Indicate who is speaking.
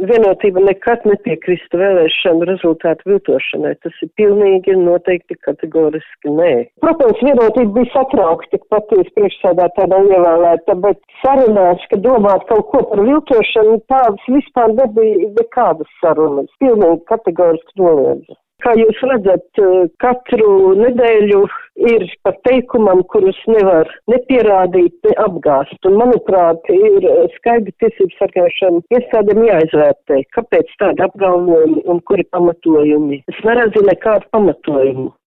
Speaker 1: Vienotība nekad nepiekrista vēlēšanu rezultātu viltošanai. Tas ir pilnīgi noteikti kategoriski nē. Protams, vienotība bija satraukta, ka patīs priekšsēdētāja nav ievēlēta, bet sarunās, ka domāt kaut ko par viltošanu, tādas vispār nebija nekādas sarunas. Pilnīgi kategoriski noliedza. Kā jūs redzat, katru nedēļu ir par teikumam, kurus nevar nepierādīt, ne apgāst. Un, manuprāt, ir skaidri tiesību sargāšana iestādēm jāizvērtē, kāpēc tādi apgalvojumi un kuri pamatojumi. Es neredzu nekādu pamatojumu.